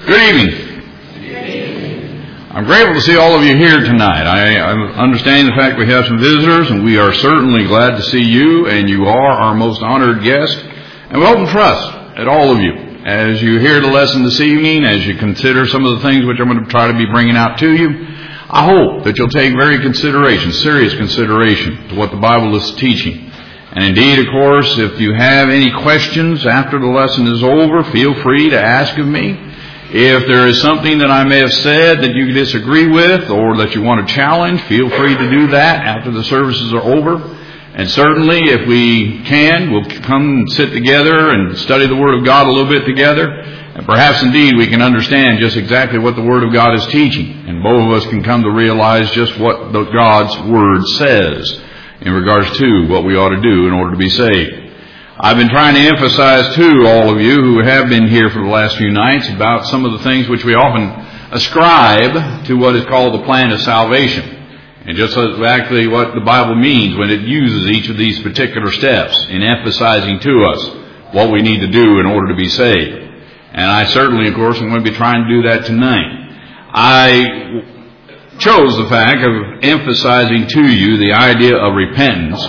Good evening. I'm grateful to see all of you here tonight. I understand the fact we have some visitors, and we are certainly glad to see you, and you are our most honored guest. And we hope and trust at all of you as you hear the lesson this evening, as you consider some of the things which I'm going to try to be bringing out to you. I hope that you'll take serious consideration to what the Bible is teaching. And indeed, of course, if you have any questions after the lesson is over, feel free to ask of me. If there is something that I may have said that you disagree with or that you want to challenge, feel free to do that after the services are over. And certainly, if we can, we'll come and sit together and study the Word of God a little bit together. And perhaps indeed we can understand just exactly what the Word of God is teaching. And both of us can come to realize just what God's Word says in regards to what we ought to do in order to be saved. I've been trying to emphasize to all of you who have been here for the last few nights about some of the things which we often ascribe to what is called the plan of salvation. And just exactly what the Bible means when it uses each of these particular steps in emphasizing to us what we need to do in order to be saved. And I certainly, of course, am going to be trying to do that tonight. I chose the fact of emphasizing to you the idea of repentance.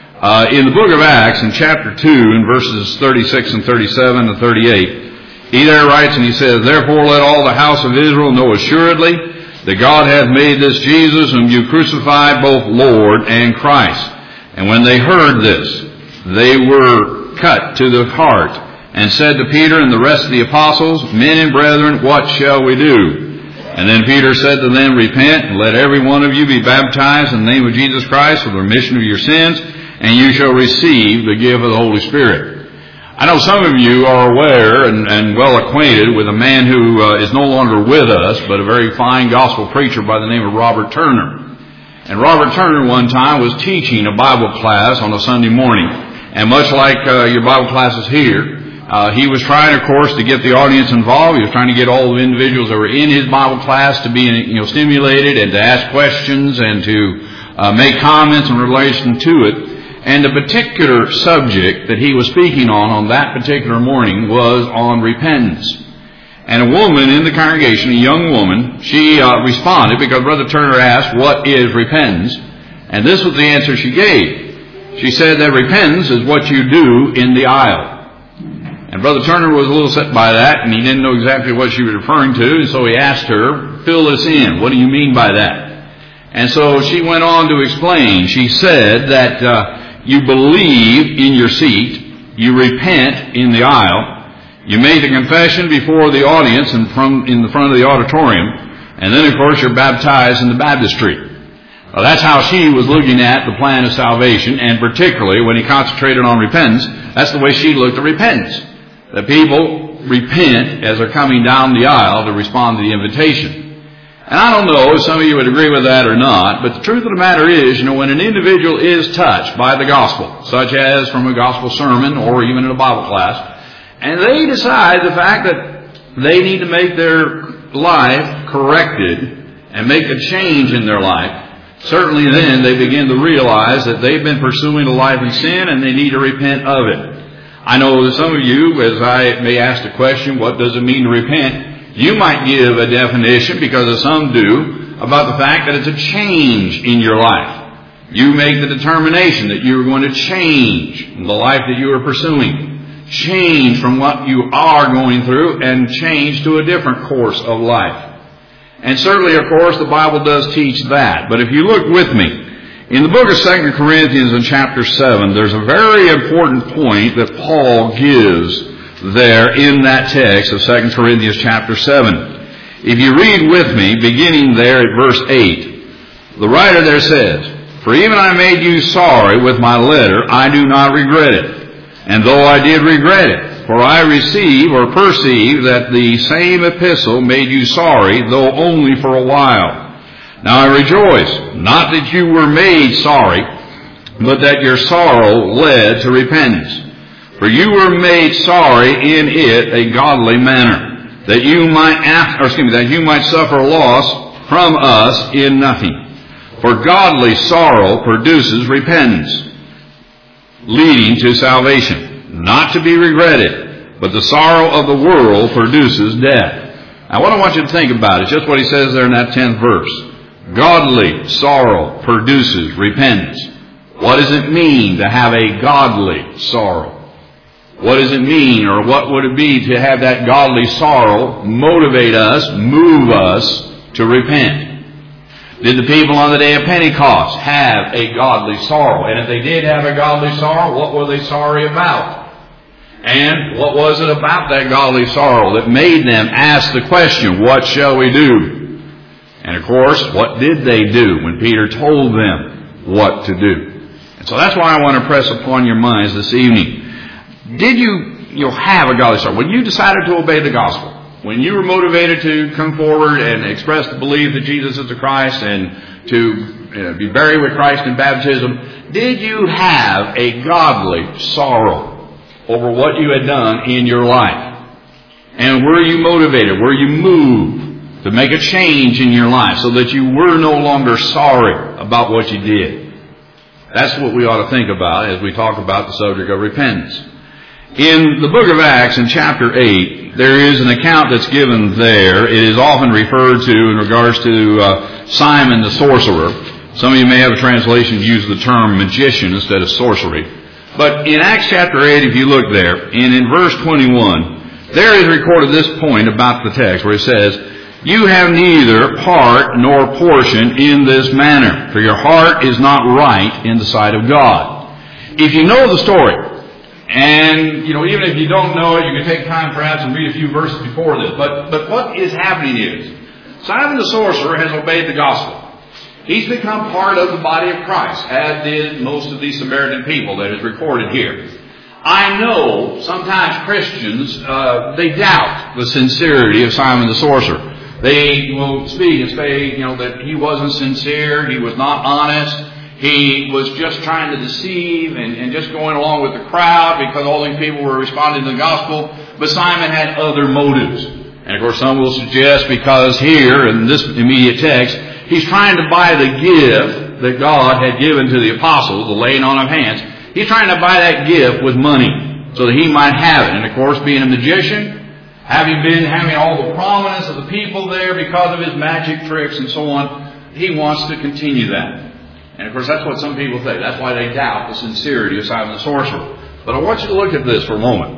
In the book of Acts, in chapter 2, in verses 36 and 37 and 38, he there writes and he says, "Therefore let all the house of Israel know assuredly that God hath made this Jesus whom you crucified both Lord and Christ. And when they heard this, they were cut to the heart, and said to Peter and the rest of the apostles, Men and brethren, what shall we do? And then Peter said to them, Repent, and let every one of you be baptized in the name of Jesus Christ for the remission of your sins, and you shall receive the gift of the Holy Spirit." I know some of you are aware and well acquainted with a man who is no longer with us, but a very fine gospel preacher by the name of Robert Turner. And Robert Turner one time was teaching a Bible class on a Sunday morning. And much like your Bible classes here, he was trying, of course, to get the audience involved. He was trying to get all the individuals that were in his Bible class to be stimulated and to ask questions and to make comments in relation to it. And the particular subject that he was speaking on that particular morning was on repentance. And a woman in the congregation, a young woman, she responded because Brother Turner asked, "What is repentance?" And this was the answer she gave. She said that repentance is what you do in the aisle. And Brother Turner was a little set by that, and he didn't know exactly what she was referring to, and so he asked her, "Fill this in. What do you mean by that?" And so she went on to explain. She said that you believe in your seat, you repent in the aisle, you make the confession before the audience in the front of the auditorium, and then, of course, you're baptized in the baptistry. Well, that's how she was looking at the plan of salvation, and particularly when he concentrated on repentance, that's the way she looked at repentance. That people repent as they're coming down the aisle to respond to the invitation. And I don't know if some of you would agree with that or not, but the truth of the matter is, when an individual is touched by the gospel, such as from a gospel sermon or even in a Bible class, and they decide the fact that they need to make their life corrected and make a change in their life, certainly then they begin to realize that they've been pursuing a life in sin and they need to repent of it. I know that some of you, as I may ask the question, what does it mean to repent? You might give a definition, because of some do, about the fact that it's a change in your life. You make the determination that you're going to change the life that you are pursuing. Change from what you are going through and change to a different course of life. And certainly, of course, the Bible does teach that. But if you look with me, in the book of 2 Corinthians in chapter 7, there's a very important point that Paul gives there in that text of 2 Corinthians chapter 7. If you read with me, beginning there at verse 8, the writer there says, "For even I made you sorry with my letter, I do not regret it. And though I did regret it, for I perceive that the same epistle made you sorry, though only for a while. Now I rejoice, not that you were made sorry, but that your sorrow led to repentance. For you were made sorry in it a godly manner, that you might suffer loss from us in nothing. For godly sorrow produces repentance, leading to salvation, not to be regretted, but the sorrow of the world produces death. Now what I want you to think about is just what he says there in that 10th verse. Godly sorrow produces repentance. What does it mean to have a godly sorrow? What does it mean, or what would it be to have that godly sorrow motivate us, move us to repent? Did the people on the day of Pentecost have a godly sorrow? And if they did have a godly sorrow, what were they sorry about? And what was it about that godly sorrow that made them ask the question, what shall we do? And of course, what did they do when Peter told them what to do? And so that's why I want to press upon your minds this evening. Did you have a godly sorrow? When you decided to obey the gospel, when you were motivated to come forward and express the belief that Jesus is the Christ and to be buried with Christ in baptism, did you have a godly sorrow over what you had done in your life? And were you motivated? Were you moved to make a change in your life so that you were no longer sorry about what you did? That's what we ought to think about as we talk about the subject of repentance. In the book of Acts, in chapter 8, there is an account that's given there. It is often referred to in regards to Simon the sorcerer. Some of you may have a translation that uses the term magician instead of sorcery. But in Acts chapter 8, if you look there, and in verse 21, there is recorded this point about the text where it says, "You have neither part nor portion in this manner, for your heart is not right in the sight of God." If you know the story, and, even if you don't know it, you can take time perhaps and read a few verses before this. But what is happening is, Simon the sorcerer has obeyed the gospel. He's become part of the body of Christ, as did most of these Samaritan people that is recorded here. I know sometimes Christians, they doubt the sincerity of Simon the sorcerer. They will speak and say, that he wasn't sincere, he was not honest. He was just trying to deceive and just going along with the crowd because all these people were responding to the gospel. But Simon had other motives. And of course some will suggest because here in this immediate text, he's trying to buy the gift that God had given to the apostles, the laying on of hands. He's trying to buy that gift with money so that he might have it. And of course, being a magician, having all the prominence of the people there because of his magic tricks and so on, he wants to continue that. And of course, that's what some people think. That's why they doubt the sincerity of Simon the sorcerer. But I want you to look at this for a moment.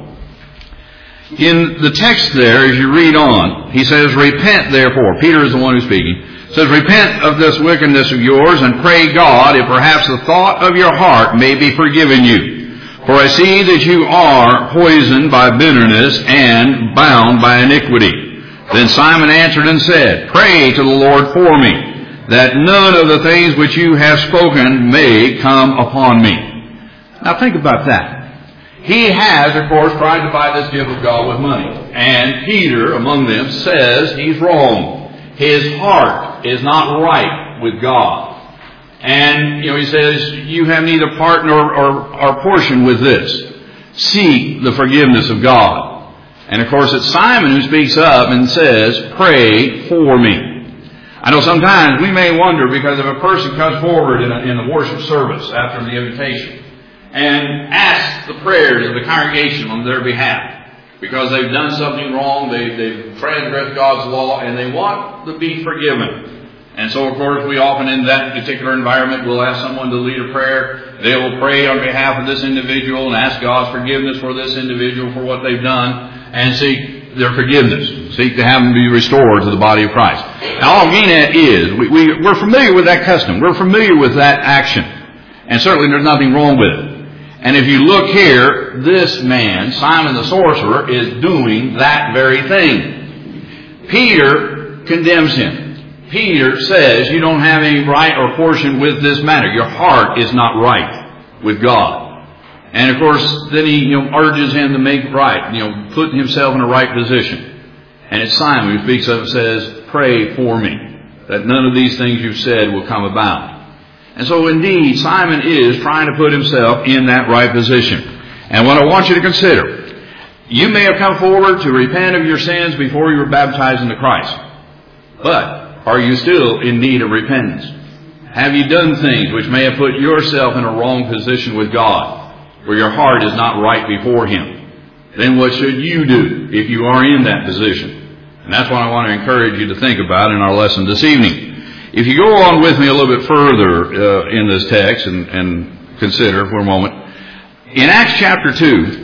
In the text there, as you read on, he says, "Repent therefore." Peter is the one who's speaking. He says, "Repent of this wickedness of yours and pray God if perhaps the thought of your heart may be forgiven you. For I see that you are poisoned by bitterness and bound by iniquity." Then Simon answered and said, "Pray to the Lord for me, that none of the things which you have spoken may come upon me." Now think about that. He has, of course, tried to buy this gift of God with money. And Peter, among them, says he's wrong. His heart is not right with God. And, he says, you have neither part nor portion with this. Seek the forgiveness of God. And of course, it's Simon who speaks up and says, "Pray for me." I know sometimes we may wonder, because if a person comes forward in a worship service after the invitation and asks the prayers of the congregation on their behalf because they've done something wrong, they've transgressed God's law, and they want to be forgiven. And so, of course, we often in that particular environment will ask someone to lead a prayer. They will pray on behalf of this individual and ask God's forgiveness for this individual for what they've done and seek their forgiveness, seek to have them be restored to the body of Christ. Now, all I'm getting at is, we're familiar with that custom. We're familiar with that action. And certainly there's nothing wrong with it. And if you look here, this man, Simon the sorcerer, is doing that very thing. Peter condemns him. Peter says, you don't have any right or portion with this matter. Your heart is not right with God. And of course, then he urges him to make right, put himself in a right position. And it's Simon who speaks up and says, "Pray for me, that none of these things you've said will come about." And so indeed, Simon is trying to put himself in that right position. And what I want you to consider, you may have come forward to repent of your sins before you were baptized into Christ. But are you still in need of repentance? Have you done things which may have put yourself in a wrong position with God, where your heart is not right before Him? Then what should you do if you are in that position? And that's what I want to encourage you to think about in our lesson this evening. If you go on with me a little bit further in this text and consider for a moment, in Acts chapter 2,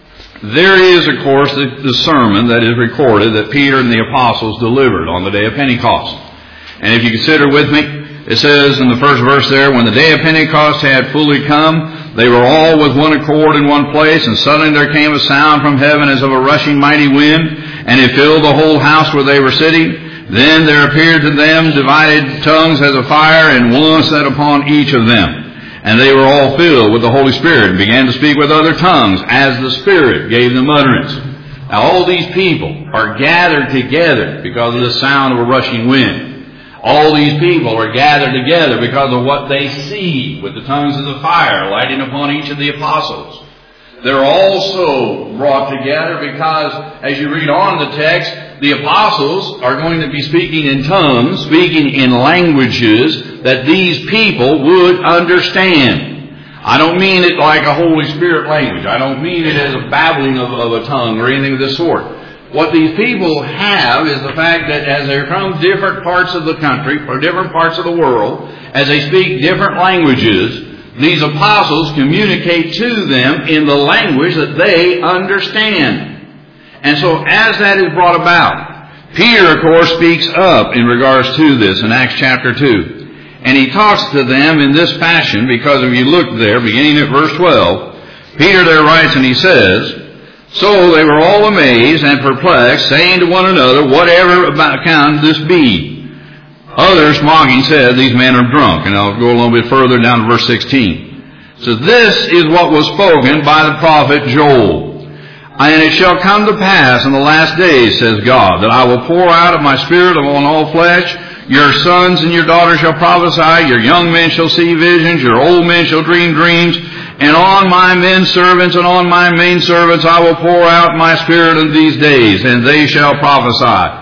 there is, of course, the sermon that is recorded that Peter and the apostles delivered on the day of Pentecost. And if you consider with me, it says in the first verse there, when the day of Pentecost had fully come, they were all with one accord in one place, and suddenly there came a sound from heaven as of a rushing mighty wind, and it filled the whole house where they were sitting. Then there appeared to them divided tongues as of fire, and one sat upon each of them. And they were all filled with the Holy Spirit, and began to speak with other tongues, as the Spirit gave them utterance. Now all these people are gathered together because of the sound of a rushing wind. All these people are gathered together because of what they see with the tongues of the fire lighting upon each of the apostles. They're also brought together because, as you read on in the text, the apostles are going to be speaking in tongues, speaking in languages that these people would understand. I don't mean it like a Holy Spirit language. I don't mean it as a babbling of a tongue or anything of this sort. What these people have is the fact that as they're from different parts of the country or different parts of the world, as they speak different languages, these apostles communicate to them in the language that they understand. And so as that is brought about, Peter, of course, speaks up in regards to this in Acts chapter 2. And he talks to them in this fashion, because if you look there, beginning at verse 12, Peter there writes and he says, so they were all amazed and perplexed, saying to one another, whatever can this be? Others, mocking, said, these men are drunk. And I'll go a little bit further down to verse 16. So this is what was spoken by the prophet Joel. And it shall come to pass in the last days, says God, that I will pour out of my Spirit upon all flesh. Your sons and your daughters shall prophesy. Your young men shall see visions. Your old men shall dream dreams. And on my men servants and on my maidservants I will pour out my Spirit in these days, and they shall prophesy.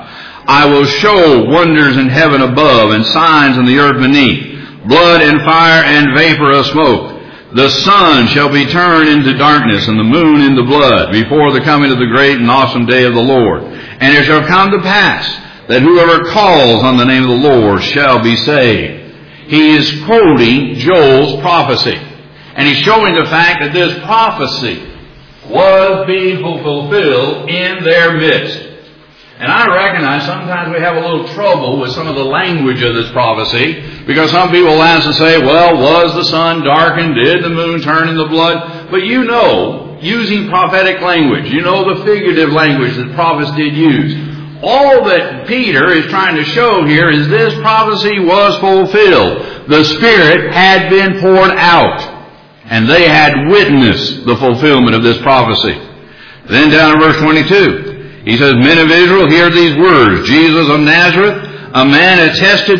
I will show wonders in heaven above and signs in the earth beneath, blood and fire and vapor of smoke. The sun shall be turned into darkness and the moon into blood before the coming of the great and awesome day of the Lord. And it shall come to pass that whoever calls on the name of the Lord shall be saved. He is quoting Joel's prophecy. And he's showing the fact that this prophecy was being fulfilled in their midst. And I recognize sometimes we have a little trouble with some of the language of this prophecy, because some people ask and say, well, was the sun darkened? Did the moon turn into blood? But you know, using prophetic language, you know the figurative language that prophets did use. All that Peter is trying to show here is this prophecy was fulfilled. The Spirit had been poured out. And they had witnessed the fulfillment of this prophecy. Then down in verse 22, he says, men of Israel, hear these words. Jesus of Nazareth, a man attested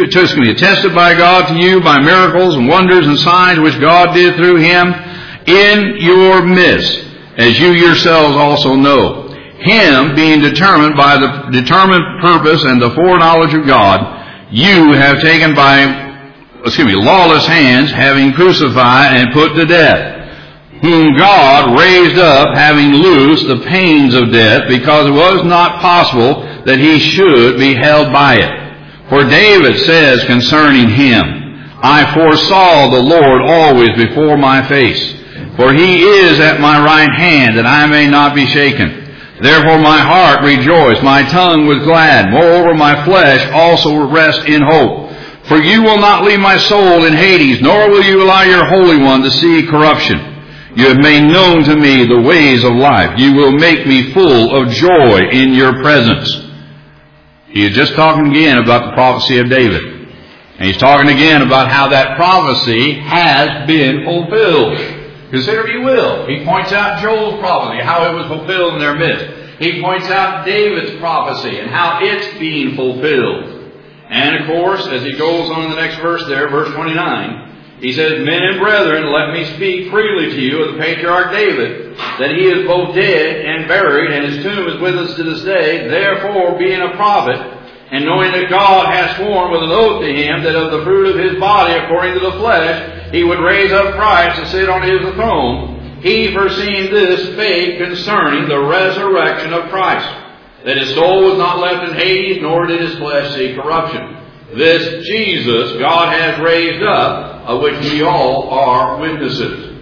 by God to you by miracles and wonders and signs which God did through him in your midst, as you yourselves also know. Him being determined by the determined purpose and the foreknowledge of God, you have taken by lawless hands, having crucified and put to death, whom God raised up, having loosed the pains of death, because it was not possible that he should be held by it. For David says concerning him, I foresaw the Lord always before my face, for he is at my right hand, that I may not be shaken. Therefore my heart rejoiced, my tongue was glad, moreover my flesh also will rest in hope. For you will not leave my soul in Hades, nor will you allow your Holy One to see corruption. You have made known to me the ways of life. You will make me full of joy in your presence. He is just talking again about the prophecy of David. And he's talking again about how that prophecy has been fulfilled. Consider, if you will, he points out Joel's prophecy, how it was fulfilled in their midst. He points out David's prophecy and how it's being fulfilled. And of course, as he goes on in the next verse there, verse 29, he says, men and brethren, let me speak freely to you of the patriarch David, that he is both dead and buried, and his tomb is with us to this day. Therefore, being a prophet, and knowing that God has sworn with an oath to him that of the fruit of his body, according to the flesh, he would raise up Christ to sit on his throne, he foreseeing this spake concerning the resurrection of Christ, that his soul was not left in Hades, nor did his flesh see corruption. This Jesus God has raised up, of which we all are witnesses.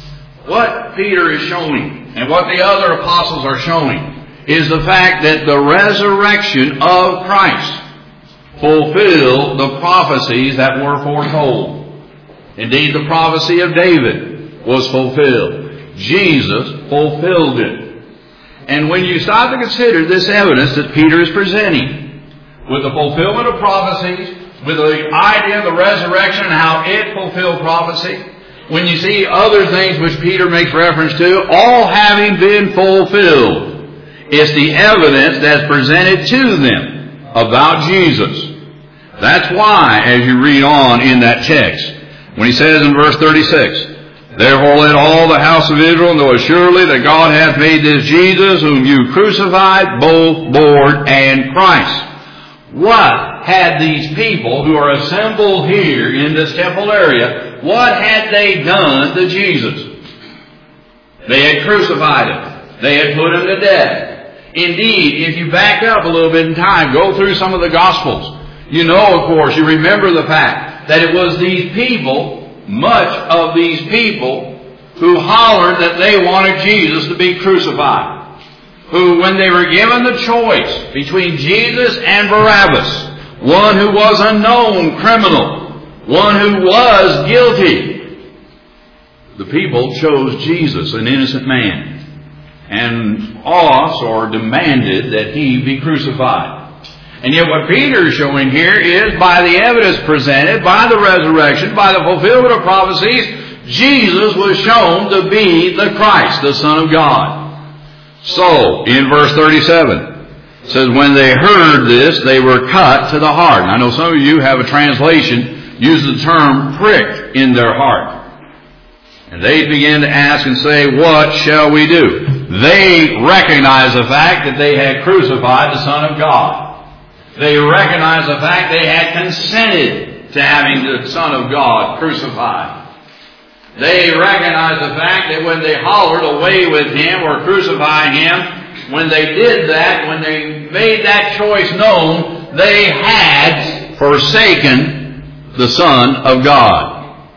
What Peter is showing, and what the other apostles are showing, is the fact that the resurrection of Christ fulfilled the prophecies that were foretold. Indeed, the prophecy of David was fulfilled. Jesus fulfilled it. And when you start to consider this evidence that Peter is presenting, with the fulfillment of prophecies, with the idea of the resurrection and how it fulfilled prophecy, when you see other things which Peter makes reference to, all having been fulfilled, it's the evidence that's presented to them about Jesus. That's why, as you read on in that text, when he says in verse 36, "Therefore let all the house of Israel know assuredly that God hath made this Jesus, whom you crucified, both Lord and Christ." What had these people who are assembled here in this temple area, what had they done to Jesus? They had crucified him. They had put him to death. Indeed, if you back up a little bit in time, go through some of the Gospels, you know, of course, you remember the fact that it was these people, much of these people, who hollered that they wanted Jesus to be crucified. Who, when they were given the choice between Jesus and Barabbas, one who was a known criminal, one who was guilty, the people chose Jesus, an innocent man, and asked or demanded that he be crucified. And yet what Peter is showing here is, by the evidence presented, by the resurrection, by the fulfillment of prophecies, Jesus was shown to be the Christ, the Son of God. So, in verse 37, it says, "When they heard this, they were cut to the heart." And I know some of you have a translation uses the term pricked in their heart. And they began to ask and say, "What shall we do?" They recognized the fact that they had crucified the Son of God. They recognized the fact they had consented to having the Son of God crucified. They recognized the fact that when they hollered away with him or crucify him, when they did that, when they made that choice known, they had forsaken the Son of God.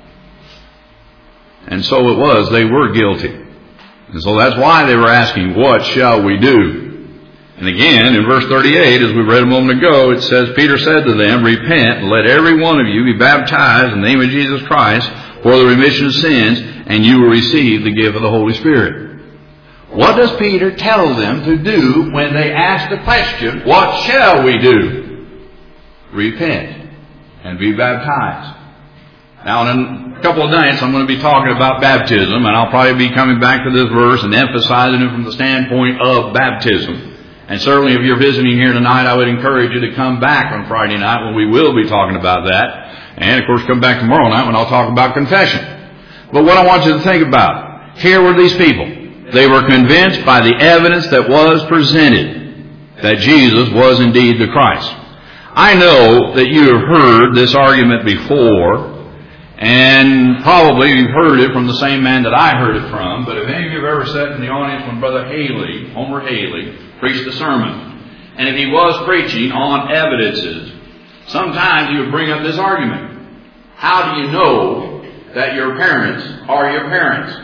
And so it was, they were guilty. And so that's why they were asking, "What shall we do?" And again, in verse 38, as we read a moment ago, it says, Peter said to them, "Repent, and let every one of you be baptized in the name of Jesus Christ for the remission of sins, and you will receive the gift of the Holy Spirit." What does Peter tell them to do when they ask the question, "What shall we do?" Repent and be baptized. Now, in a couple of nights, I'm going to be talking about baptism, and I'll probably be coming back to this verse and emphasizing it from the standpoint of baptism. And certainly if you're visiting here tonight, I would encourage you to come back on Friday night when we will be talking about that. And of course, come back tomorrow night when I'll talk about confession. But what I want you to think about, here were these people. They were convinced by the evidence that was presented that Jesus was indeed the Christ. I know that you have heard this argument before, and probably you've heard it from the same man that I heard it from, but if any of you have ever sat in the audience when Brother Haley, Homer Haley, preached a sermon, and if he was preaching on evidences, sometimes he would bring up this argument. How do you know that your parents are your parents?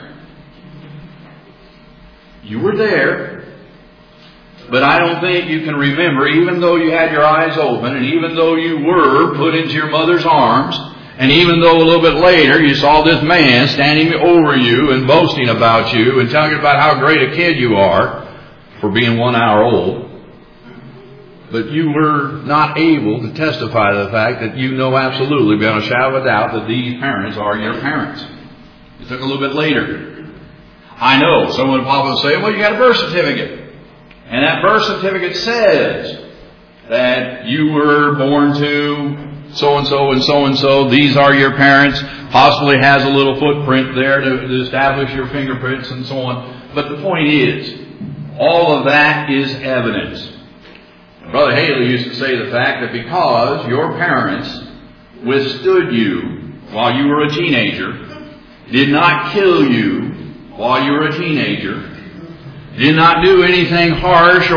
You were there, but I don't think you can remember, even though you had your eyes open, and even though you were put into your mother's arms, and even though a little bit later you saw this man standing over you and boasting about you and telling you about how great a kid you are for being 1 hour old, but you were not able to testify to the fact that you know absolutely beyond a shadow of a doubt that these parents are your parents. It took a little bit later. I know someone would probably say, "Well, you got a birth certificate. And that birth certificate says that you were born to so-and-so and so-and-so. These are your parents." Possibly has a little footprint there to establish your fingerprints and so on. But the point is, all of that is evidence. Brother Haley used to say the fact that because your parents withstood you while you were a teenager, did not kill you while you were a teenager, did not do anything harsh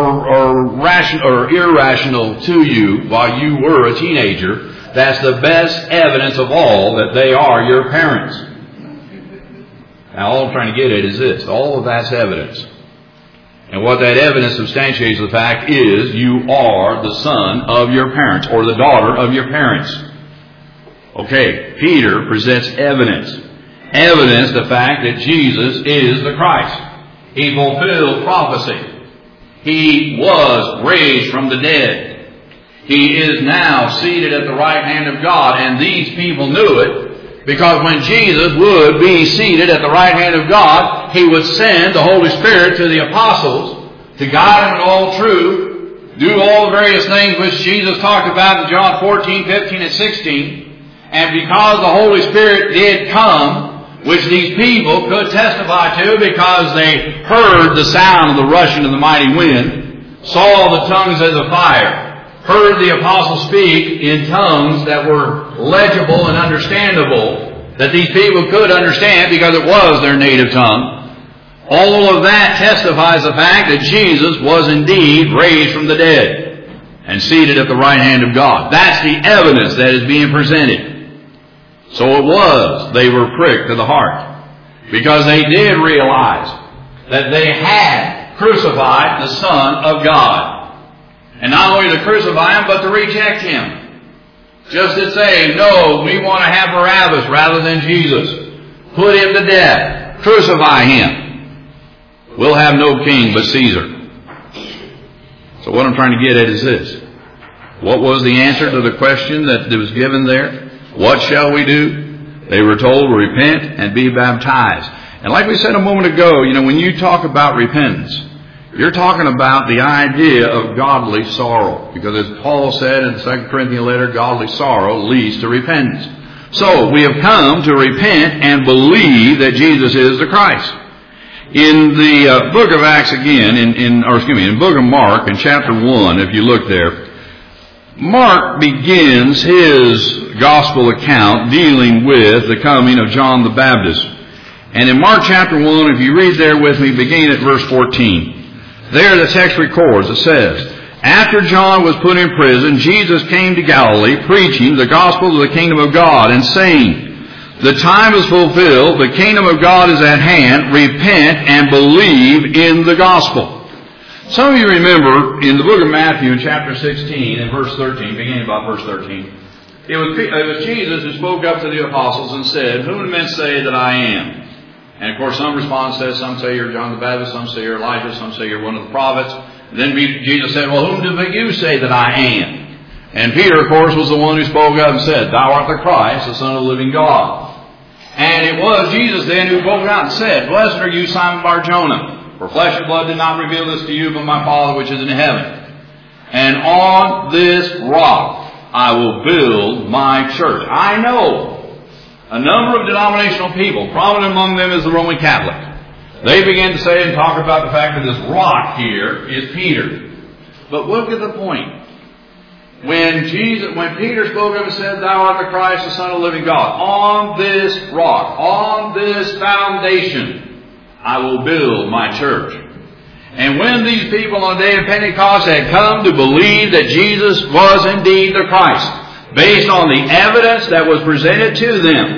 or irrational to you while you were a teenager, that's the best evidence of all that they are your parents. Now, all I'm trying to get at is this. All of that's evidence. And what that evidence substantiates the fact is you are the son of your parents or the daughter of your parents. Okay, Peter presents evidence. Evidence the fact that Jesus is the Christ. He fulfilled prophecy. He was raised from the dead. He is now seated at the right hand of God. And these people knew it because when Jesus would be seated at the right hand of God, He would send the Holy Spirit to the apostles to guide them in all truth, do all the various things which Jesus talked about in John 14, 15, and 16. And because the Holy Spirit did come, which these people could testify to because they heard the sound of the rushing of the mighty wind, saw the tongues as of fire, heard the apostles speak in tongues that were legible and understandable, that these people could understand because it was their native tongue. All of that testifies the fact that Jesus was indeed raised from the dead and seated at the right hand of God. That's the evidence that is being presented. So it was, they were pricked to the heart because they did realize that they had crucified the Son of God. And not only to crucify Him, but to reject Him. Just to say, no, we want to have Barabbas rather than Jesus. Put Him to death. Crucify Him. We'll have no king but Caesar. So what I'm trying to get at is this. What was the answer to the question that was given there? What shall we do? They were told, repent and be baptized. And like we said a moment ago, when you talk about repentance, you're talking about the idea of godly sorrow. Because as Paul said in the 2 Corinthians letter, godly sorrow leads to repentance. So we have come to repent and believe that Jesus is the Christ. In the book of Acts again, in book of Mark, in chapter 1, if you look there, Mark begins his gospel account dealing with the coming of John the Baptist. And in Mark chapter 1, if you read there with me, beginning at verse 14, there the text records, it says, after John was put in prison, Jesus came to Galilee, preaching the gospel of the kingdom of God, and saying, the time is fulfilled, the kingdom of God is at hand, repent and believe in the gospel. Some of you remember in the book of Matthew in chapter 16 and verse 13, beginning about verse 13, it was Jesus who spoke up to the apostles and said, whom do men say that I am? And of course some response says, some say you're John the Baptist, some say you're Elijah, some say you're one of the prophets. And then Jesus said, well, whom do you say that I am? And Peter, of course, was the one who spoke up and said, thou art the Christ, the Son of the living God. And it was Jesus then who spoke out and said, blessed are you, Simon Bar-Jonah, for flesh and blood did not reveal this to you, but my Father which is in heaven. And on this rock I will build my church. I know a number of denominational people, prominent among them is the Roman Catholic. They began to say and talk about the fact that this rock here is Peter. But look at the point. When Peter spoke up and said, thou art the Christ, the Son of the living God, on this rock, on this foundation, I will build my church. And when these people on the day of Pentecost had come to believe that Jesus was indeed the Christ, based on the evidence that was presented to them,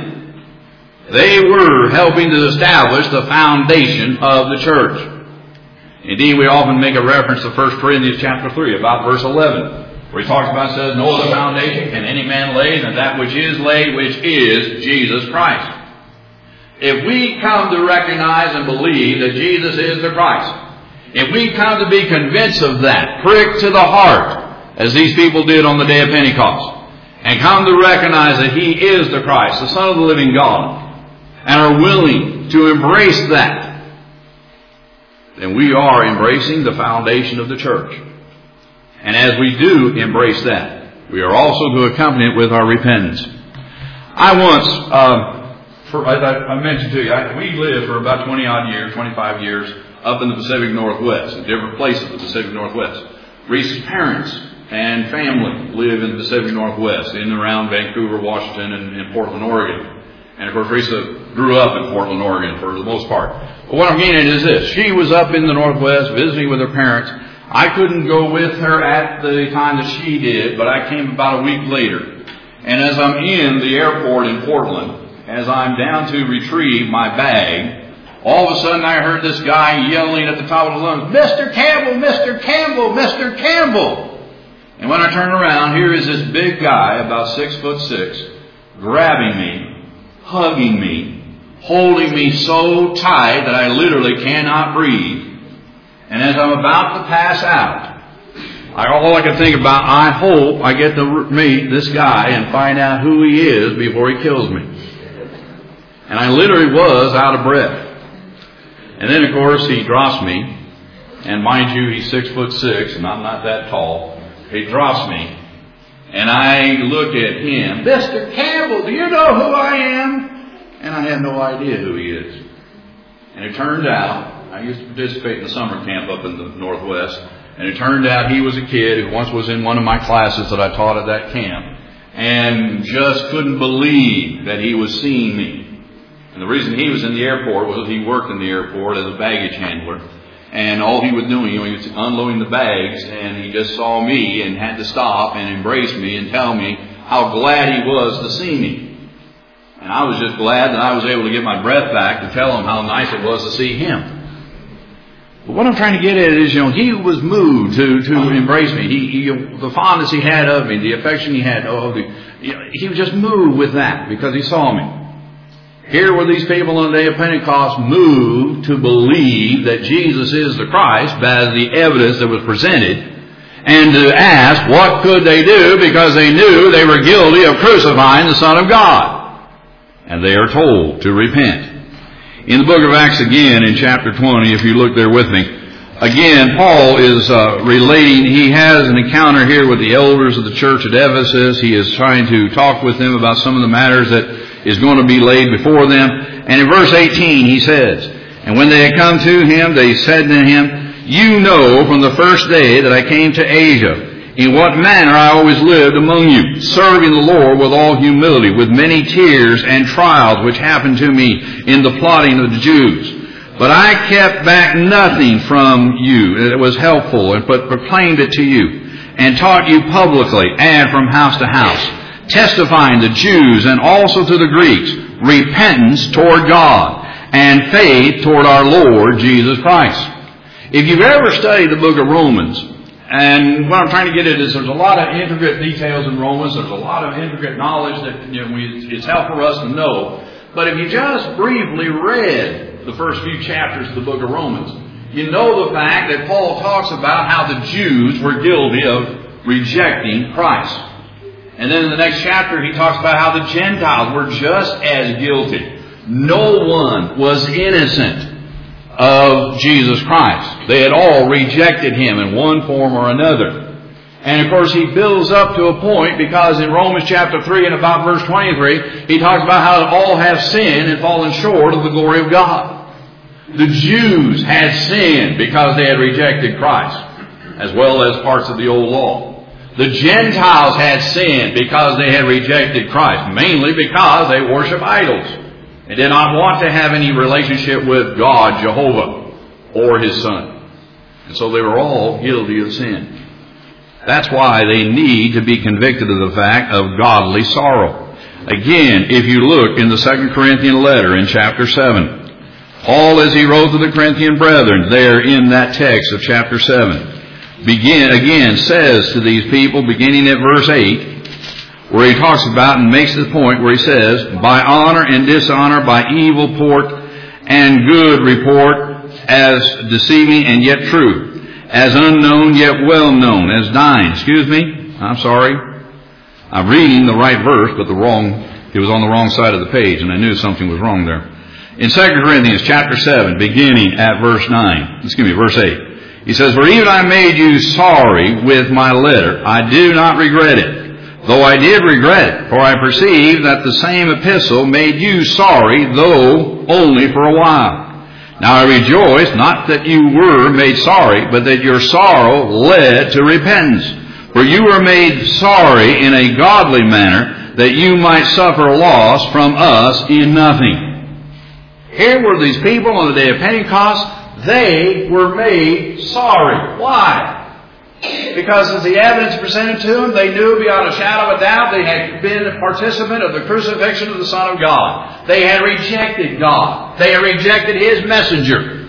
they were helping to establish the foundation of the church. Indeed, we often make a reference to 1 Corinthians chapter 3, about verse 11, where he talks about, says, no other foundation can any man lay than that which is laid, which is Jesus Christ. If we come to recognize and believe that Jesus is the Christ, if we come to be convinced of that, pricked to the heart, as these people did on the day of Pentecost, and come to recognize that He is the Christ, the Son of the living God, and are willing to embrace that, then we are embracing the foundation of the church. And as we do embrace that, we are also to accompany it with our repentance. I mentioned to you, we lived for about 20-odd years, 25 years, up in the Pacific Northwest, in different places in the Pacific Northwest. Reese's parents and family live in the Pacific Northwest, in and around Vancouver, Washington, and Portland, Oregon. And of course, Teresa grew up in Portland, Oregon for the most part. But what I'm getting at is this. She was up in the Northwest visiting with her parents. I couldn't go with her at the time that she did, but I came about a week later. And as I'm in the airport in Portland, as I'm down to retrieve my bag, all of a sudden I heard this guy yelling at the top of his lungs, "Mr. Campbell, Mr. Campbell, Mr. Campbell!" And when I turned around, here is this big guy, about 6'6", grabbing me, hugging me, holding me so tight that I literally cannot breathe. And as I'm about to pass out, all I can think about, I hope I get to meet this guy and find out who he is before he kills me. And I literally was out of breath. And then, of course, he drops me. And mind you, he's 6'6", and I'm not that tall. He drops me. And I look at him. "Mr. Campbell, do you know who I am?" And I had no idea who he is. And it turned out, I used to participate in the summer camp up in the Northwest. And it turned out he was a kid who once was in one of my classes that I taught at that camp. And just couldn't believe that he was seeing me. And the reason he was in the airport was he worked in the airport as a baggage handler. And all he was doing, he was unloading the bags, and he just saw me and had to stop and embrace me and tell me how glad he was to see me. And I was just glad that I was able to get my breath back to tell him how nice it was to see him. But what I'm trying to get at is, he was moved to embrace me. The fondness he had of me, the affection he had of me, he was just moved with that because he saw me. Here were these people on the day of Pentecost moved to believe that Jesus is the Christ by the evidence that was presented, and to ask what could they do because they knew they were guilty of crucifying the Son of God. And they are told to repent. In the book of Acts again, in chapter 20, if you look there with me, again, Paul is relating, he has an encounter here with the elders of the church at Ephesus. He is trying to talk with them about some of the matters that is going to be laid before them. And in verse 18 he says, "And when they had come to him, they said to him, 'You know from the first day that I came to Asia, in what manner I always lived among you, serving the Lord with all humility, with many tears and trials which happened to me in the plotting of the Jews. But I kept back nothing from you that was helpful, but proclaimed it to you, and taught you publicly and from house to house, testifying the Jews and also to the Greeks, repentance toward God and faith toward our Lord Jesus Christ.'" If you've ever studied the book of Romans, and what I'm trying to get at is there's a lot of intricate details in Romans, there's a lot of intricate knowledge that it's helpful for us to know. But if you just briefly read the first few chapters of the book of Romans, you know the fact that Paul talks about how the Jews were guilty of rejecting Christ. And then in the next chapter, he talks about how the Gentiles were just as guilty. No one was innocent of Jesus Christ. They had all rejected him in one form or another. And of course, he builds up to a point because in Romans chapter 3 and about verse 23, he talks about how all have sinned and fallen short of the glory of God. The Jews had sinned because they had rejected Christ, as well as parts of the old law. The Gentiles had sinned because they had rejected Christ, mainly because they worship idols. They did not want to have any relationship with God, Jehovah, or His Son. And so they were all guilty of sin. That's why they need to be convicted of the fact of godly sorrow. Again, if you look in the 2 Corinthian letter in chapter 7, Paul, as he wrote to the Corinthian brethren, there in that text of chapter 7, says to these people, beginning at verse 8, where he talks about and makes the point where he says, "By honor and dishonor, by evil report and good report, as deceiving and yet true, as unknown yet well known, as dying." I'm sorry. I'm reading the right verse, but it was on the wrong side of the page, and I knew something was wrong there. In 2 Corinthians chapter 7, beginning at verse 8, he says, "For even I made you sorry with my letter. I do not regret it. Though I did regret it, for I perceive that the same epistle made you sorry, though only for a while. Now I rejoice, not that you were made sorry, but that your sorrow led to repentance. For you were made sorry in a godly manner, that you might suffer loss from us in nothing. Here were these people on the day of Pentecost. They were made sorry. Why? Because as the evidence presented to them, they knew beyond a shadow of a doubt they had been a participant of the crucifixion of the Son of God. They had rejected God. They had rejected His messenger.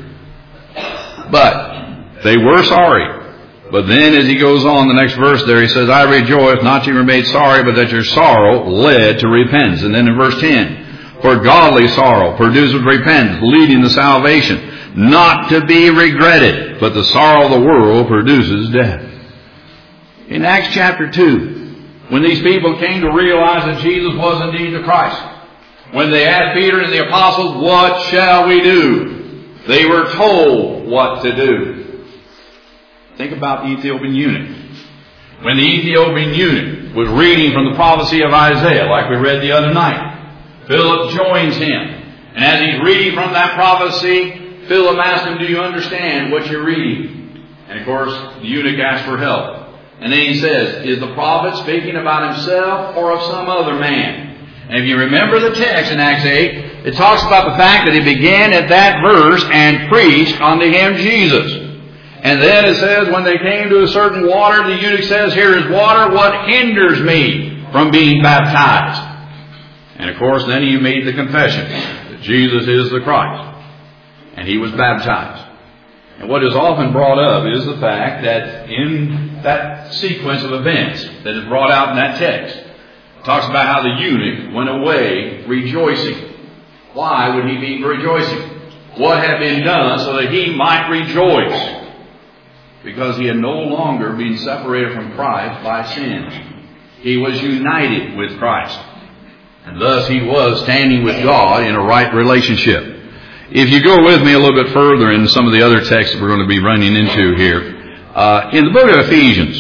But they were sorry. But then as he goes on, the next verse there, he says, I rejoice, not that you were made sorry, but that your sorrow led to repentance. And then in verse 10, for godly sorrow produces repentance, leading to salvation, not to be regretted, but the sorrow of the world produces death. In Acts chapter 2, when these people came to realize that Jesus was indeed the Christ, when they asked Peter and the apostles, what shall we do? They were told what to do. Think about the Ethiopian eunuch. When the Ethiopian eunuch was reading from the prophecy of Isaiah, like we read the other night, Philip joins him. And as he's reading from that prophecy, Philip asks him, do you understand what you're reading? And of course, the eunuch asks for help. And then he says, is the prophet speaking about himself or of some other man? And if you remember the text in Acts 8, it talks about the fact that he began at that verse and preached unto him Jesus. And then it says, when they came to a certain water, the eunuch says, here is water, what hinders me from being baptized? And of course, then he made the confession that Jesus is the Christ. And he was baptized. And what is often brought up is the fact that in that sequence of events that is brought out in that text, it talks about how the eunuch went away rejoicing. Why would he be rejoicing? What had been done so that he might rejoice? Because he had no longer been separated from Christ by sin. He was united with Christ. And thus he was standing with God in a right relationship. If you go with me a little bit further in some of the other texts that we're going to be running into here, in the book of Ephesians,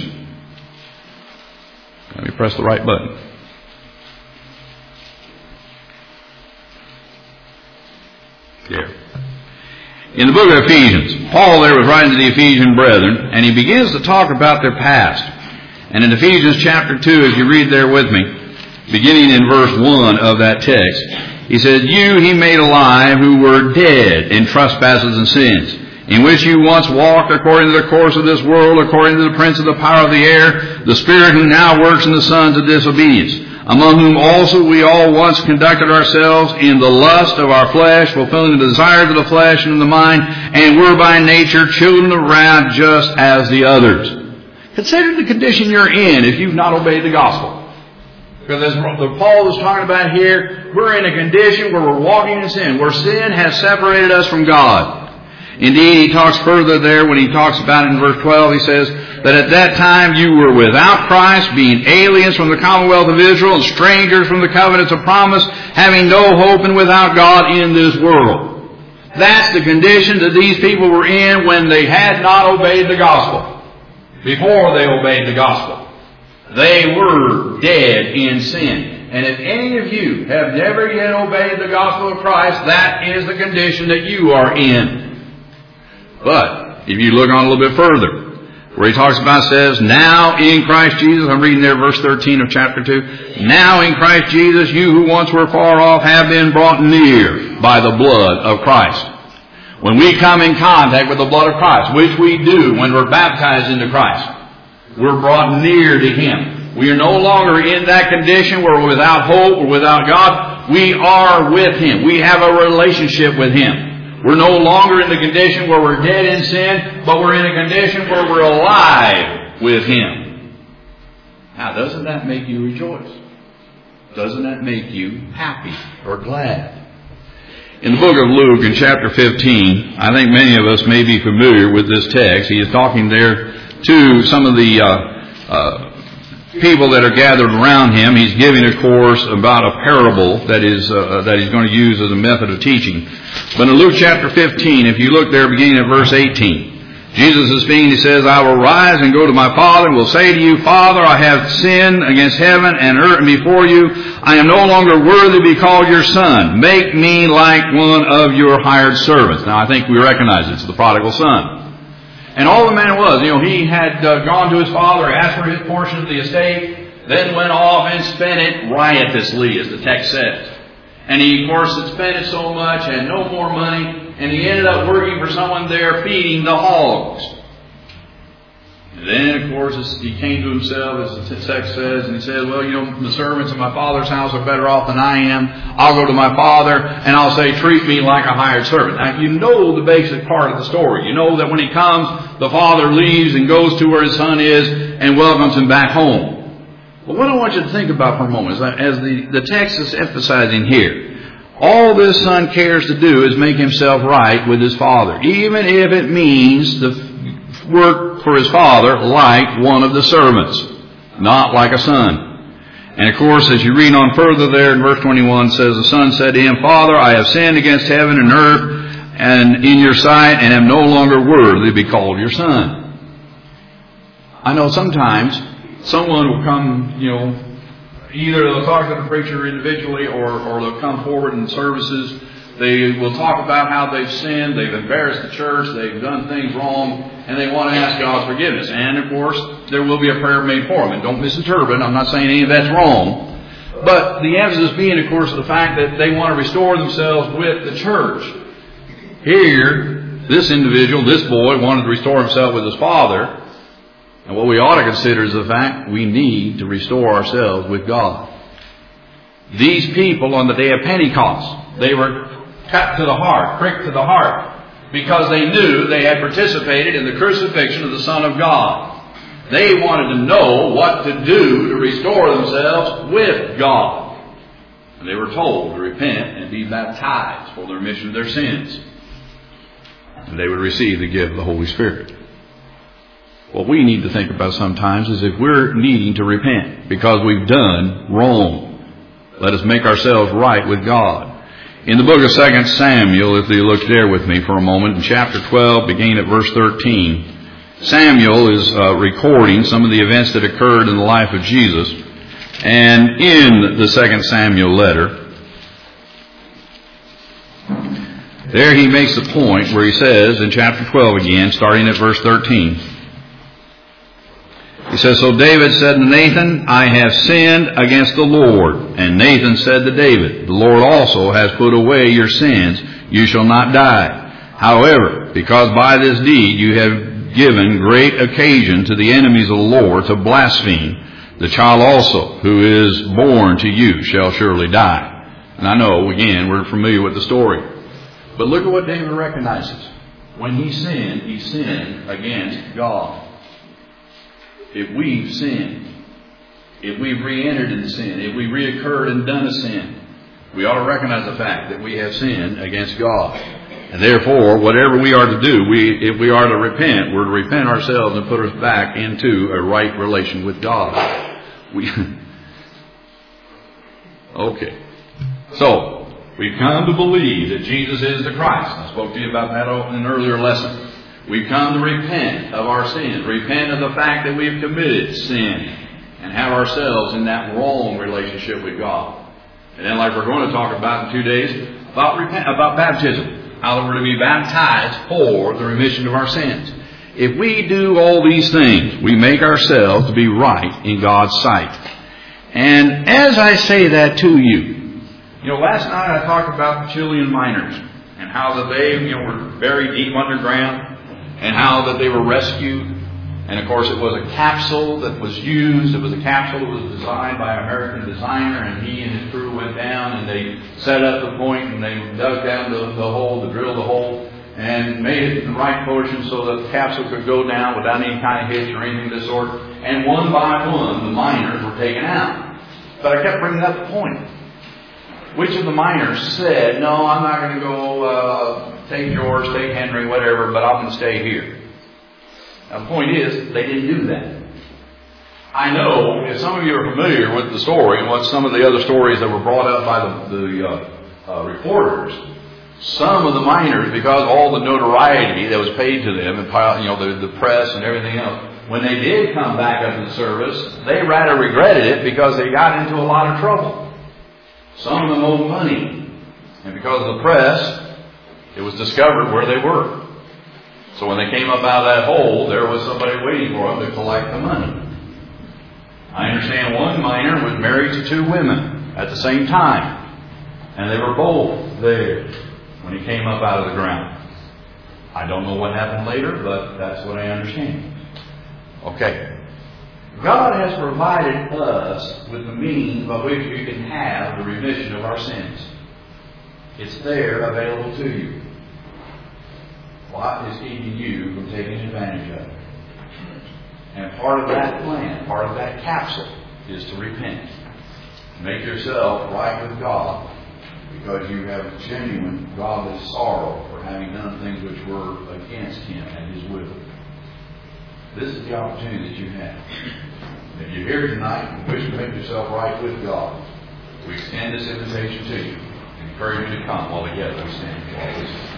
let me press the right button. There. In the book of Ephesians, Paul there was writing to the Ephesian brethren, and he begins to talk about their past. And in Ephesians chapter 2, as you read there with me, beginning in verse 1 of that text, he said, you he made alive who were dead in trespasses and sins, in which you once walked according to the course of this world, according to the prince of the power of the air, the spirit who now works in the sons of disobedience, among whom also we all once conducted ourselves in the lust of our flesh, fulfilling the desires of the flesh and of the mind, and were by nature children of wrath just as the others. Consider the condition you're in if you've not obeyed the gospel. Because as Paul is talking about here, we're in a condition where we're walking in sin, where sin has separated us from God. Indeed, he talks further there when he talks about it in verse 12. He says that at that time you were without Christ, being aliens from the commonwealth of Israel and strangers from the covenants of promise, having no hope and without God in this world. That's the condition that these people were in when they had not obeyed the gospel. Before they obeyed the gospel. They were dead in sin. And if any of you have never yet obeyed the gospel of Christ, that is the condition that you are in. But if you look on a little bit further, where he talks about, says, now in Christ Jesus, I'm reading there verse 13 of chapter 2, now in Christ Jesus, you who once were far off have been brought near by the blood of Christ. When we come in contact with the blood of Christ, which we do when we're baptized into Christ, we're brought near to Him. We are no longer in that condition where we're without hope or without God. We are with Him. We have a relationship with Him. We're no longer in the condition where we're dead in sin, but we're in a condition where we're alive with Him. Now, doesn't that make you rejoice? Doesn't that make you happy or glad? In the book of Luke, in chapter 15, I think many of us may be familiar with this text. He is talking there to some of the people that are gathered around him. He's giving a course about a parable that he's going to use as a method of teaching. But in Luke chapter 15, if you look there beginning at verse 18, Jesus is speaking. He says, I will rise and go to my Father and will say to you, Father, I have sinned against heaven and earth and before you. I am no longer worthy to be called your son. Make me like one of your hired servants. Now, I think we recognize it's the prodigal son. And all the man was, he had gone to his father, asked for his portion of the estate. then went off and spent it riotously, as the text says. And he, of course, had spent it so much, had no more money, and he ended up working for someone there feeding the hogs. And then, of course, he came to himself, as the text says, and he said, well, the servants of my father's house are better off than I am. I'll go to my father, and I'll say, treat me like a hired servant. Now, you know the basic part of the story. You know that when he comes, the father leaves and goes to where his son is and welcomes him back home. But what I want you to think about for a moment is that as the text is emphasizing here, all this son cares to do is make himself right with his father, even if it means to work for his father like one of the servants, not like a son. And of course, as you read on further there in verse 21, it says, the son said to him, Father, I have sinned against heaven and earth and in your sight, and am no longer worthy to be called your son. I know sometimes someone will come, either they'll talk to the preacher individually or they'll come forward in services. They will talk about how they've sinned, they've embarrassed the church, they've done things wrong, and they want to ask God's forgiveness. And, of course, there will be a prayer made for them. And don't misinterpret, I'm not saying any of that's wrong. But the emphasis being, of course, the fact that they want to restore themselves with the church. Here, this individual, this boy, wanted to restore himself with his father. And what we ought to consider is the fact we need to restore ourselves with God. These people on the day of Pentecost, they were cut to the heart, pricked to the heart, because they knew they had participated in the crucifixion of the Son of God. They wanted to know what to do to restore themselves with God. And they were told to repent and be baptized for the remission of their sins. And they would receive the gift of the Holy Spirit. What we need to think about sometimes is if we're needing to repent because we've done wrong, let us make ourselves right with God. In the book of 2 Samuel, if you look there with me for a moment, in chapter 12, beginning at verse 13, Samuel is recording some of the events that occurred in the life of Jesus. And in the 2 Samuel letter, there he makes a point where he says, in chapter 12 again, starting at verse 13, he says, So David said to Nathan, I have sinned against the Lord. And Nathan said to David, The Lord also has put away your sins. You shall not die. However, because by this deed you have given great occasion to the enemies of the Lord to blaspheme, the child also who is born to you shall surely die. And I know, again, we're familiar with the story. But look at what David recognizes. When he sinned against God. If we've sinned, if we've re-entered into sin, if we've reoccurred and done a sin, we ought to recognize the fact that we have sinned against God. And therefore, whatever we are to do, if we are to repent, we're to repent ourselves and put us back into a right relation with God. Okay. So, we've come to believe that Jesus is the Christ. I spoke to you about that in an earlier lesson. We've come to repent of our sins, repent of the fact that we've committed sin, and have ourselves in that wrong relationship with God. And then, like we're going to talk about in 2 days, about baptism, how that we're to be baptized for the remission of our sins. If we do all these things, we make ourselves to be right in God's sight. And as I say that to you, last night I talked about the Chilean miners and how that they, were buried deep underground. And how that they were rescued. And of course it was a capsule that was used. It was a capsule that was designed by an American designer. And he and his crew went down and they set up the point and they dug down the hole, to drill the hole. And made it in the right portion so that the capsule could go down without any kind of hitch or anything of this sort. And one by one the miners were taken out. But I kept bringing up the point. Which of the miners said, no, I'm not going to go take George, take Henry, whatever, but I'm going to stay here. Now, the point is, they didn't do that. I know, if some of you are familiar with the story and what some of the other stories that were brought up by the reporters, some of the miners, because of all the notoriety that was paid to them, and the press and everything else, when they did come back up to the service, they rather regretted it because they got into a lot of trouble. Some of them owed money. And because of the press, it was discovered where they were. So when they came up out of that hole, there was somebody waiting for them to collect the money. I understand one miner was married to two women at the same time. And they were both there when he came up out of the ground. I don't know what happened later, but that's what I understand. Okay. God has provided us with the means by which we can have the remission of our sins. It's there available to you. What is keeping you from taking advantage of it? And part of that plan, part of that capsule, is to repent. Make yourself right with God, because you have genuine godly sorrow for having done things which were against Him and His will. This is the opportunity that you have. If you're here tonight and wish to make yourself right with God, we extend this invitation to you. Encourage you to come while together we stand.